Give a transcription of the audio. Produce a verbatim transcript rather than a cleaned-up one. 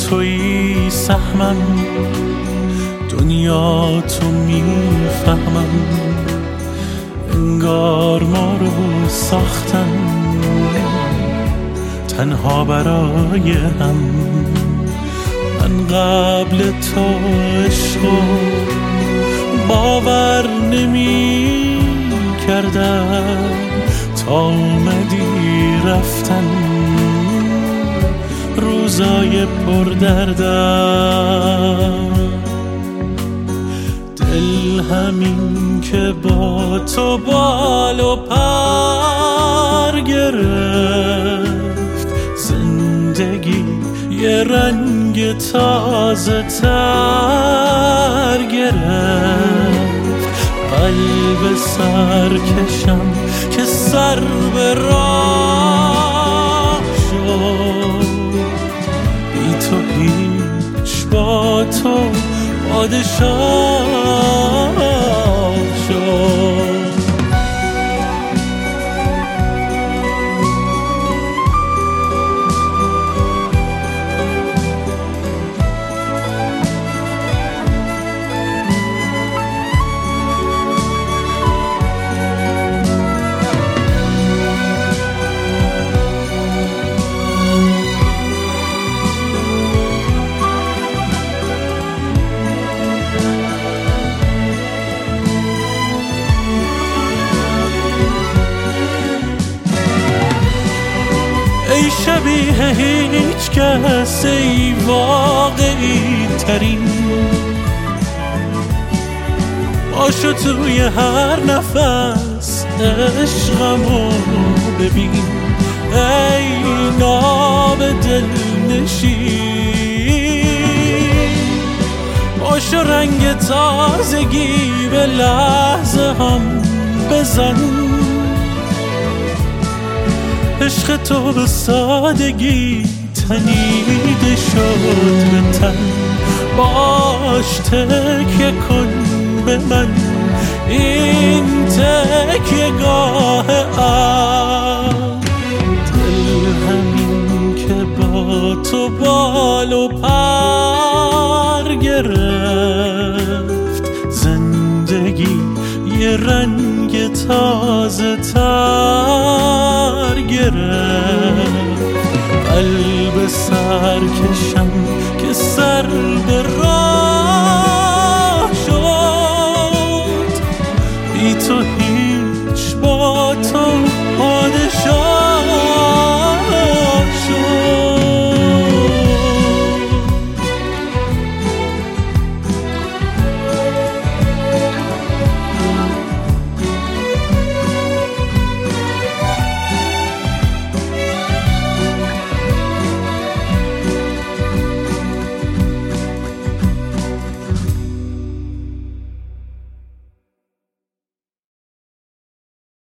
تویی سهمم، دنیا تو میفهمم، انگار ما رو ساختن تنها برای هم. من قبل تو عشقو باور نمی کردم، تا اومدی رفتن روزای پر دردم. دل همین که با تو بال و پر گرفت، زندگی یه رنگ تازه تر گرفت. قلب سرکشم که سر به راه شد، بی تو هیچ با تو پادشاه شد. ای شبیه هیچ کس، ای واقعی ترین، باشو توی هر نفس عشقمو ببین. ای ناب دل نشین، باشو رنگ تازگی به لحظه هم بزن. عشق تو به سادگی تنیده شد به تن، باش تکیه کن به من، این تکیه گاه عقل. دل همین که با تو بال و پر گرفت، زندگی یه رنگ تازه تر گرفت. قلب سرکشم که سر به راه شد، بی تو